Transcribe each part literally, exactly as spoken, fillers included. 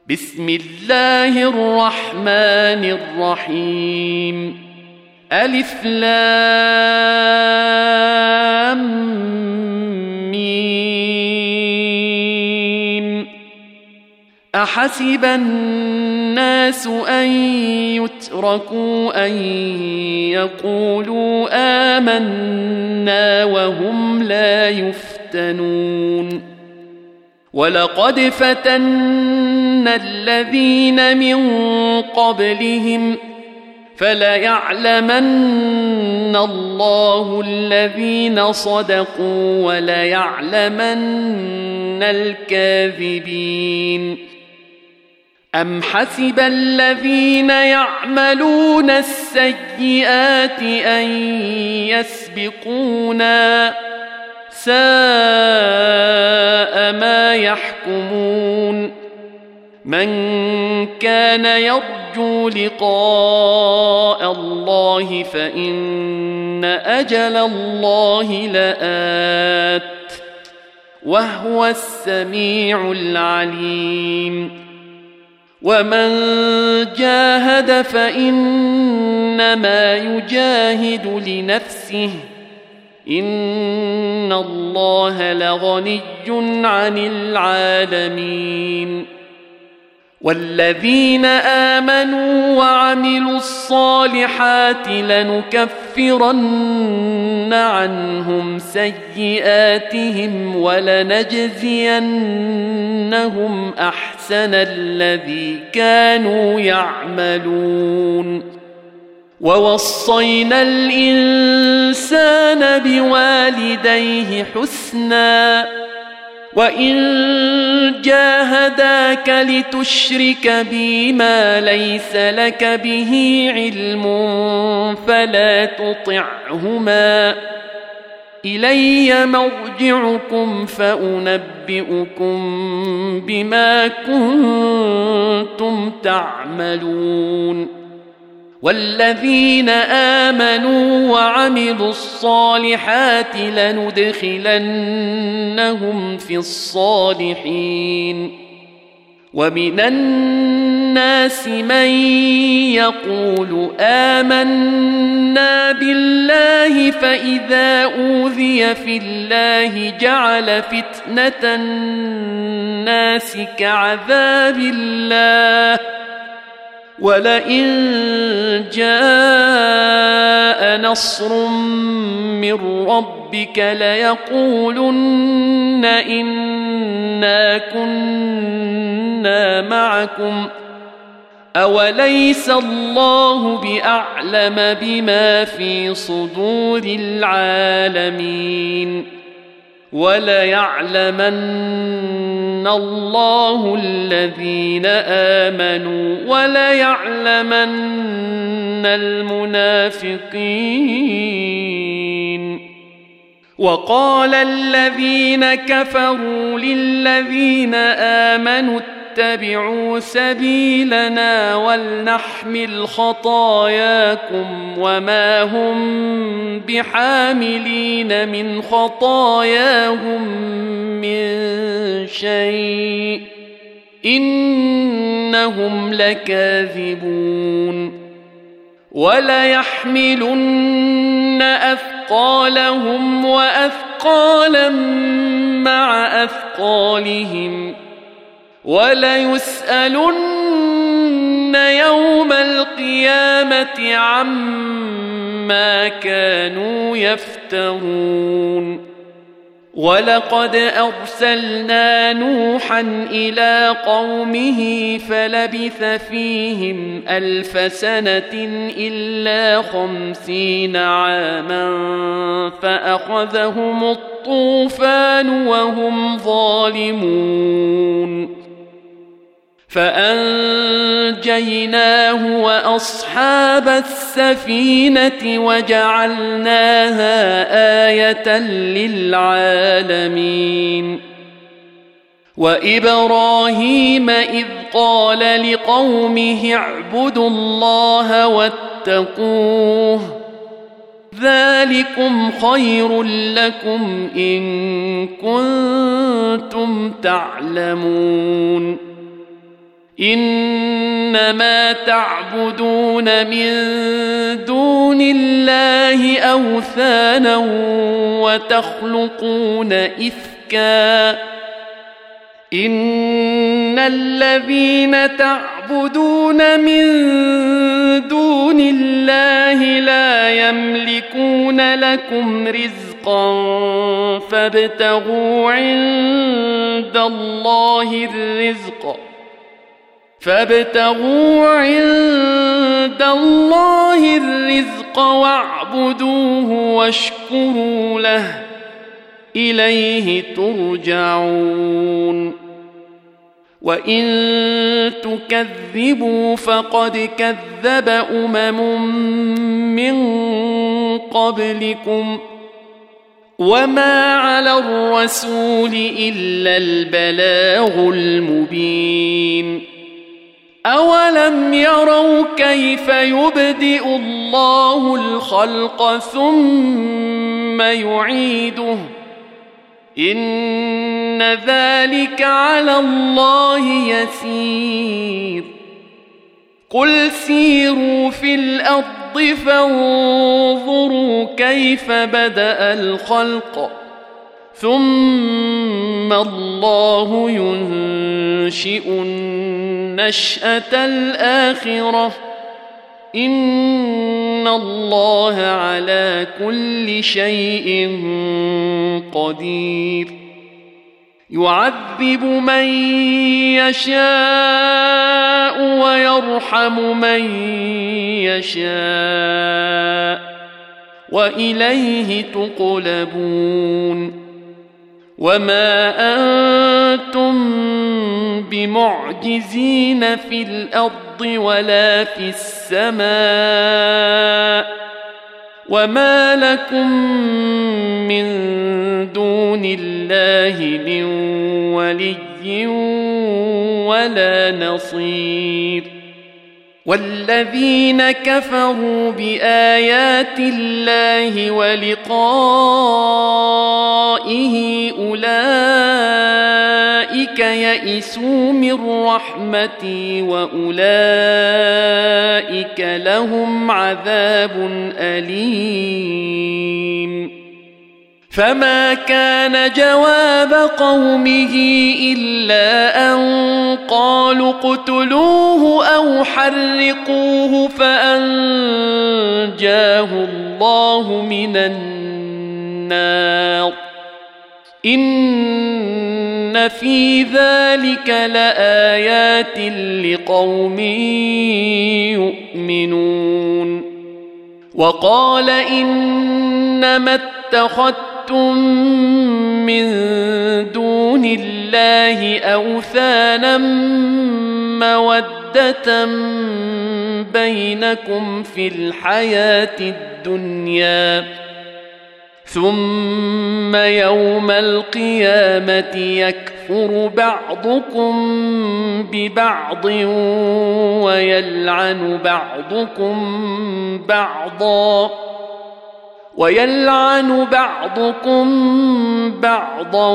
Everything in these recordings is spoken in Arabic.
بسم الله الرحمن الرحيم. ألف لام ميم. أحسب الناس أن يتركوا أن يقولوا آمنا وهم لا يفتنون. ولقد فتنا الذين من قبلهم فليعلمن الله الذين صدقوا وليعلمن الكاذبين. أم حسب الذين يعملون السيئات أن يسبقونا ساء ما يحكمون. من كان يرجو لقاء الله فإن أجل الله لآت وهو السميع العليم. ومن جاهد فإنما يجاهد لنفسه إن الله لغني عن العالمين. والذين آمنوا وعملوا الصالحات لنكفرن عنهم سيئاتهم ولنجزينهم أحسن الذي كانوا يعملون. ووصينا الإنسان بوالديه حسنا وإن جاهداك لتشرك بي ما ليس لك به علم فلا تطعهما إلي مرجعكم فأنبئكم بما كنتم تعملون. والذين آمنوا وعملوا الصالحات لندخلنهم في الصالحين. ومن الناس من يقول آمنا بالله فإذا أوذي في الله جعل فتنة الناس كعذاب الله ولئن جاء نصر من ربك ليقولن إنا كنا معكم أوليس الله بأعلم بما في صدور العالمين. وليعلمن الله الذين آمنوا وليعلمن المنافقين. وقال الذين كفروا للذين آمنوا اتبعوا سبيلنا ولنحمل خطاياكم وما هم بحاملين من خطاياهم من شيء إنهم لكاذبون. وليحملن أثقالهم وأثقالا مع أثقالهم وليسألن يوم القيامة عما كانوا يفترون. ولقد أرسلنا نوحا إلى قومه فلبث فيهم ألف سنة إلا خمسين عاما فأخذهم الطوفان وهم ظالمون. فأنجيناه وأصحاب السفينة وجعلناها آية للعالمين. وإبراهيم إذ قال لقومه اعبدوا الله واتقوه ذلكم خير لكم إن كنتم تعلمون. إنما تعبدون من دون الله أوثانا وتخلقون إفكا إن الذين تعبدون من دون الله لا يملكون لكم رزقا فابتغوا عند الله الرزق فابتغوا عند الله الرزق واعبدوه واشكروا له إليه ترجعون وإن تكذبوا فقد كذب أمم من قبلكم وما على الرسول إلا البلاغ المبين أولم يروا كيف يبدئ الله الخلق ثم يعيده إن ذلك على الله يسير قل سيروا في الأرض فانظروا كيف بدأ الخلق ثم الله ينشئ النشأة الآخرة إن الله على كل شيء قدير يعذب من يشاء ويرحم من يشاء وإليه تقلبون وما أنتم بمعجزين في الأرض ولا في السماء وما لكم من دون الله من ولي ولا نصير والذين كفروا بآيات الله ولقائه أولئك يئسوا من رحمتي وأولئك لهم عذاب أليم فما كان جواب قومه إلا أن قالوا اقتلوه أو حرقوه فأنجاه الله من النار إن في ذلك لآيات لقوم يؤمنون وقال إنما اتخذتم من دون الله أوثانا مودة بينكم في الحياة الدنيا ثم يوم القيامة يكفر بعضكم ببعض ويلعن بعضكم بعضا ويلعن بعضكم بعضا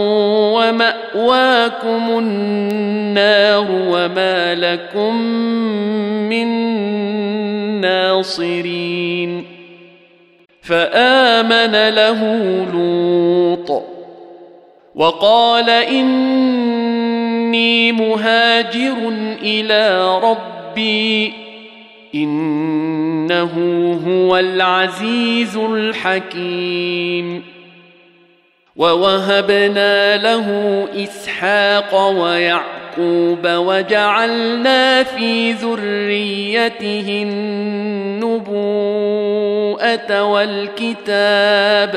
ومأواكم النار وما لكم من ناصرين فآمن له لوط وقال إني مهاجر إلى ربي إنه هو العزيز الحكيم ووهبنا له إسحاق ويعقوب وجعلنا في ذريته النبوءة والكتاب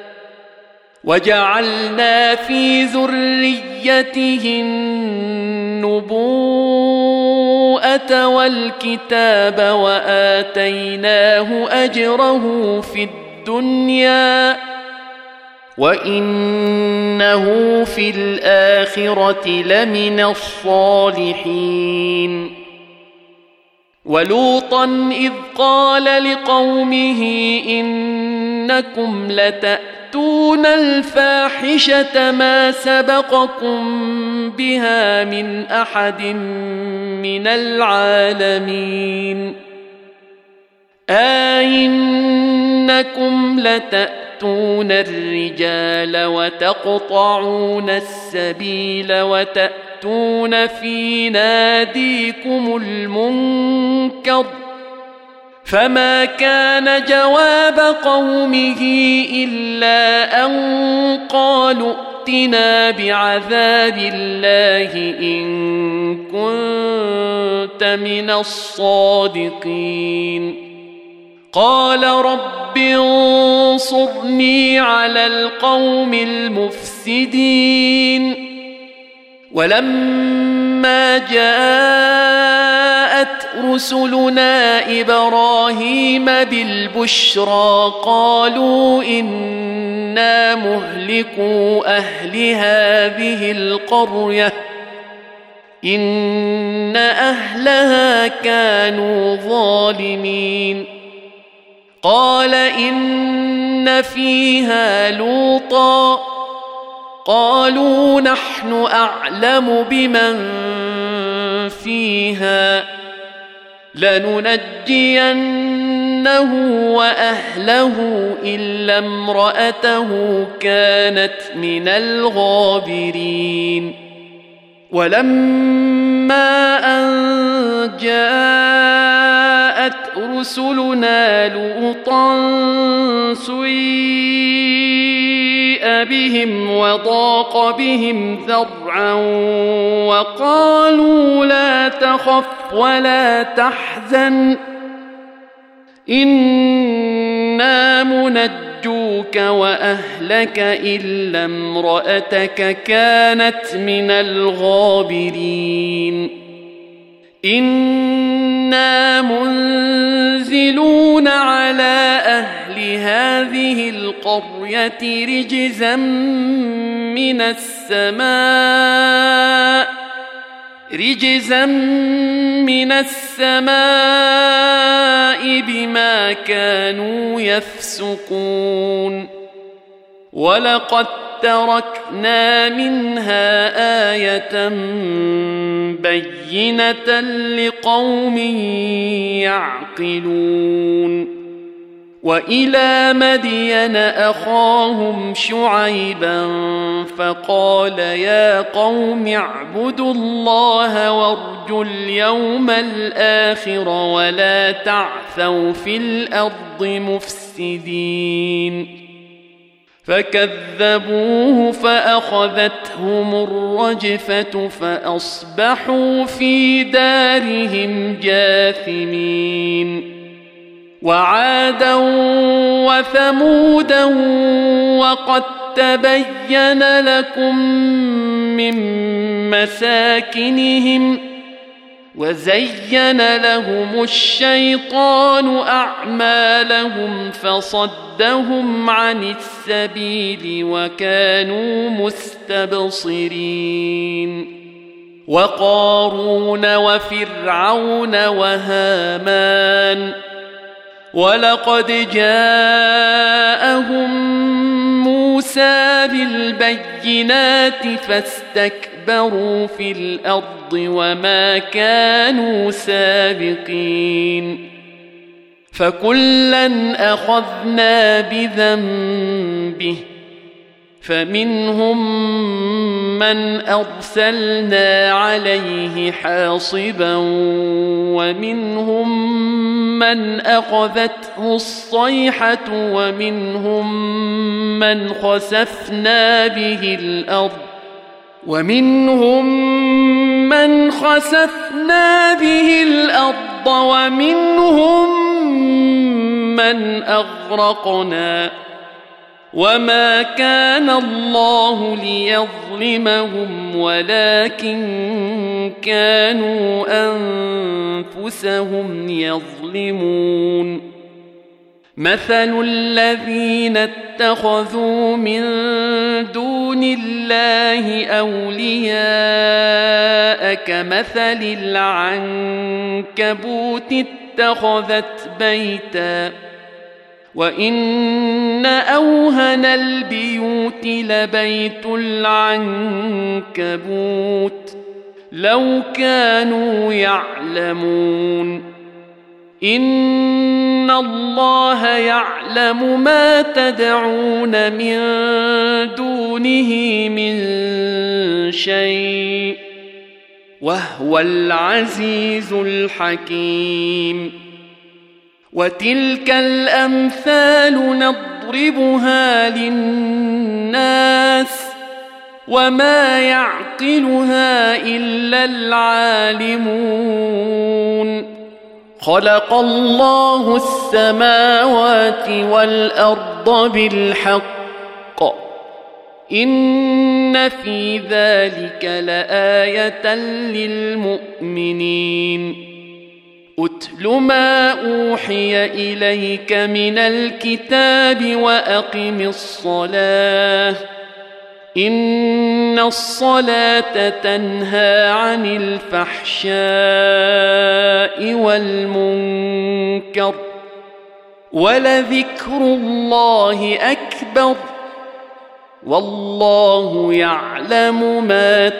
وجعلنا في ذريته النبوءة والكتاب وآتيناه أجره في الدنيا وإنه في الآخرة لمن الصالحين ولوطا إذ قال لقومه إنكم لتأتون لتأتون الفاحشة ما سبقكم بها من أحد من العالمين أئنكم لتأتون الرجال وتقطعون السبيل وتأتون في ناديكم المنكر فما كان جواب قومه إلا أن قالوا ائتنا بعذاب الله إن كنت من الصادقين قال رب انصرني على القوم المفسدين ولما جاءت رسلنا إبراهيم بالبشرى قالوا إنا مهلكوا أهل هذه القرية إن أهلها كانوا ظالمين قال إن فيها لوطا قالوا نحن أعلم بمن فيها لننجينه وأهله إلا امرأته كانت من الغابرين ولما أن جاءت رسلنا لوطا سيء بهم وضاق بهم ذرعا وقالوا لا تخف ولا تحزن إنا منجوك وأهلك إلا امرأتك كانت من الغابرين إنا منزلون على أهل هذه القرية رجزا من السماء رجزا من السماء بما كانوا يفسقون ولقد تركنا منها آية بينة لقوم يعقلون وإلى مدين أخاهم شعيبا فقال يا قوم اعبدوا الله وارجوا اليوم الآخر ولا تعثوا في الأرض مفسدين فكذبوه فأخذتهم الرجفة فأصبحوا في دارهم جاثمين وعادا وثمودا وقد تبين لكم من مساكنهم وزين لهم الشيطان أعمالهم فصدهم عن السبيل وكانوا مستبصرين وقارون وفرعون وهامان ولقد جاءهم موسى بالبينات فاستكبروا في الأرض وما كانوا سابقين فكلا أخذنا بذنبه فمنهم من أرسلنا عليه حاصبا ومنهم من أخذته الصيحة ومنهم من خسفنا به الأرض ومنهم من خسفنا به الأرض ومنهم من أغرقنا وما كان الله ليظلمهم ولكن كانوا أنفسهم يظلمون مثل الذين اتخذوا من دون الله أولياء كمثل العنكبوت اتخذت بيتا وإن أوهن البيوت لبيت العنكبوت لو كانوا يعلمون إن الله يعلم ما تدعون من دونه من شيء وهو العزيز الحكيم وتلك الأمثال نضربها للناس وما يعقلها إلا العالمون خلق الله السماوات والأرض بالحق إن في ذلك لآية للمؤمنين أتل ما أوحي إليك من الكتاب وأقم الصلاة إن الصلاة تنهى عن الفحشاء والمنكر ولذكر الله أكبر والله يعلم ما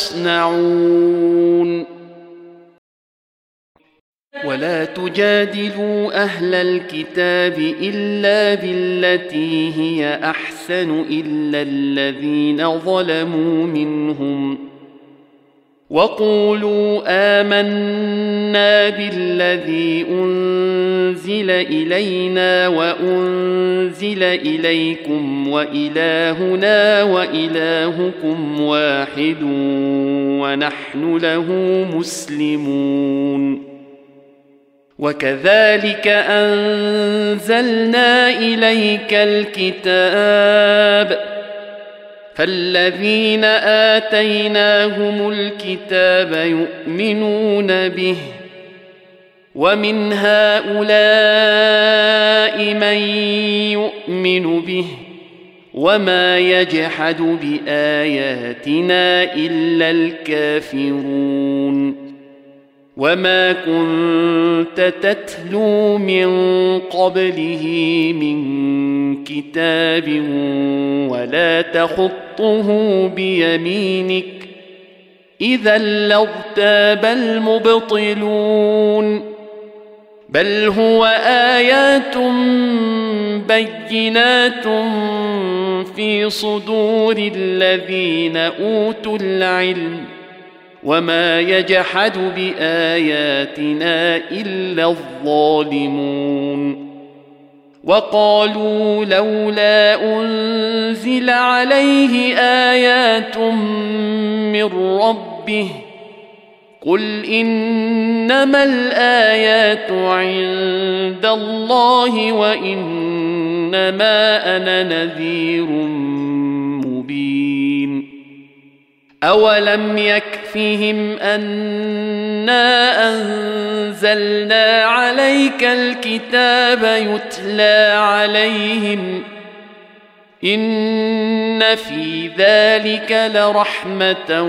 تصنعون ولا تجادلوا أهل الكتاب إلا بالتي هي أحسن إلا الذين ظلموا منهم وقولوا آمنا بالذي أنزل إلينا وأنزل إليكم وإلهنا وإلهكم واحد ونحن له مسلمون وكذلك أنزلنا إليك الكتاب فالذين آتيناهم الكتاب يؤمنون به ومن هؤلاء من يؤمن به وما يجحد بآياتنا إلا الكافرون وما كنت تتلو من قبله من كتاب ولا تخطه بيمينك إذا لارتاب المبطلون بل هو آيات بينات في صدور الذين أوتوا العلم وما يجحد بآياتنا إلا الظالمون وقالوا لولا أنزل عليه آيات من ربه قل إنما الآيات عند الله وإنما أنا نذير مبين أولم يكفهم أنا أنزلنا عليك الكتاب يتلى عليهم إن في ذلك لرحمة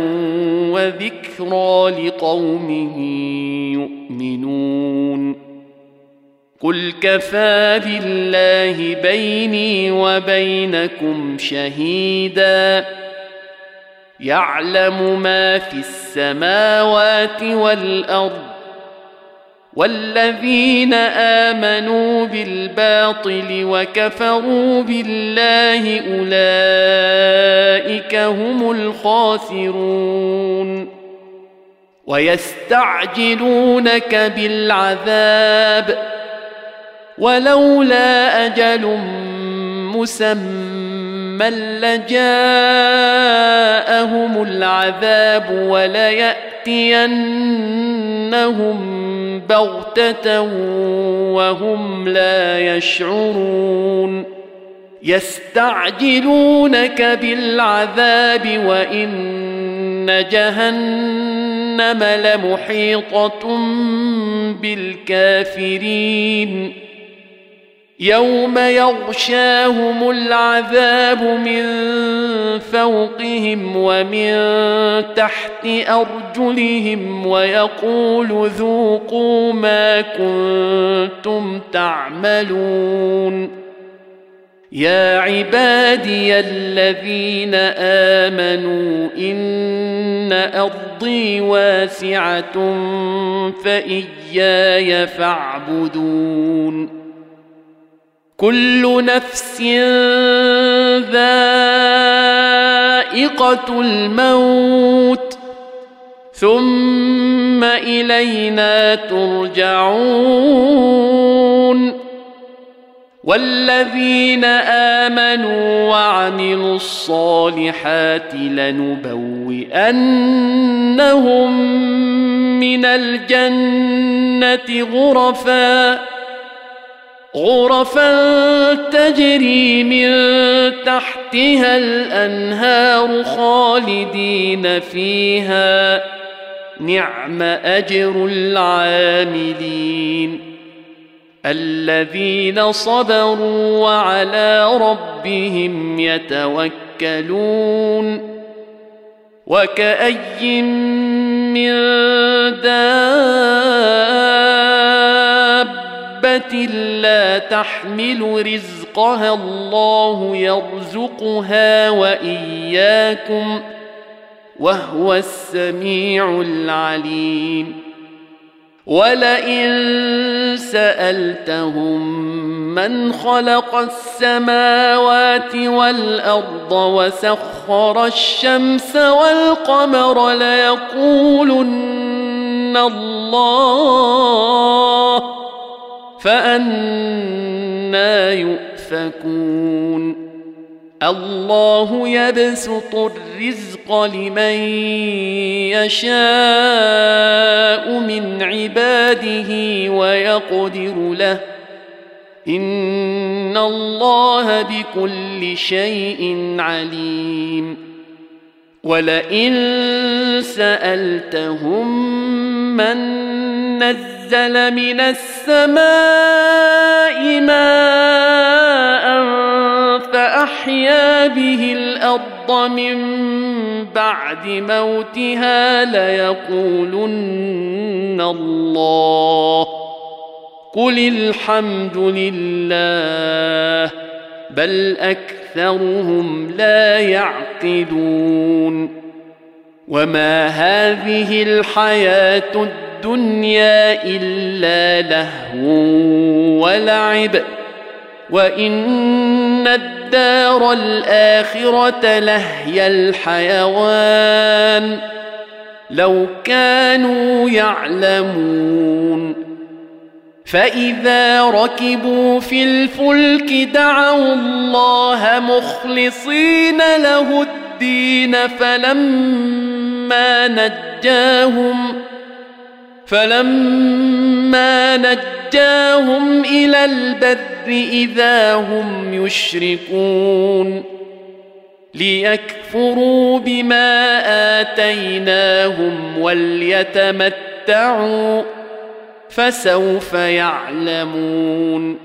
وذكرى لقوم يؤمنون قل كفى بالله بيني وبينكم شهيداً يعلم ما في السماوات والأرض والذين آمنوا بالباطل وكفروا بالله أولئك هم الخاسرون ويستعجلونك بالعذاب ولولا أجل مسمى لجاءهم العذاب وليأتينهم بغتة وهم لا يشعرون يستعجلونك بالعذاب وإن جهنم لمحيطة بالكافرين يوم يغشاهم العذاب من فوقهم ومن تحت أرجلهم ويقول ذوقوا ما كنتم تعملون يا عبادي الذين آمنوا إن أرضي واسعة فإياي فاعبدون كل نفس ذائقة الموت ثم إلينا ترجعون والذين آمنوا وعملوا الصالحات لنبوئنهم من الجنة غرفا غرفا تجري من تحتها الأنهار خالدين فيها نعم أجر العاملين الذين صبروا وعلى ربهم يتوكلون وكأي من دابة لا تحمل رزقها الله يرزقها وإياكم وهو السميع العليم ولئن سألتهم من خلق السماوات والأرض وسخر الشمس والقمر ليقولن الله فأنى يؤفكون الله يبسط الرزق لمن يشاء من عباده ويقدر له إن الله بكل شيء عليم ولئن سألتهم من نزل من السماء ماء فأحيا به الأرض من بعد موتها ليقولن الله قل الحمد لله بل أكثرهم لا يعقلون وما هذه الحياة الدنيا إلا لهو ولعب وإن الدار الآخرة لهي الحيوان لو كانوا يعلمون فإذا ركبوا في الفلك دعوا الله مخلصين له الدين فلما نجاهم فلما نجاهم إلى البر إذا هم يشركون ليكفروا بما آتيناهم وليتمتعوا فسوف يعلمون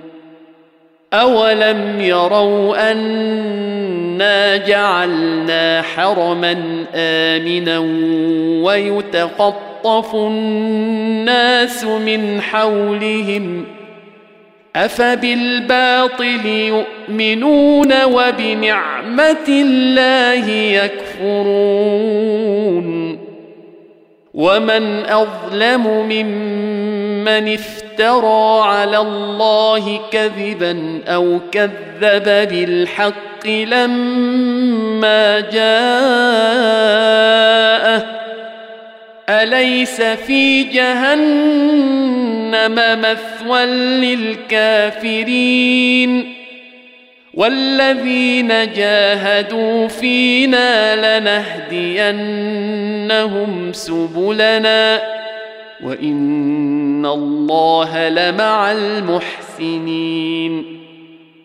أولم يروا أنا جعلنا حرما آمنا ويتخطف الناس من حولهم أفبالباطل يؤمنون وبنعمة الله يكفرون ومن أظلم ممن افترى على الله كذبا أو كذب بالحق لما جاءه أليس في جهنم مثوى للكافرين والذين جاهدوا فينا لنهدينهم سبلنا وإن الله لمع المحسنين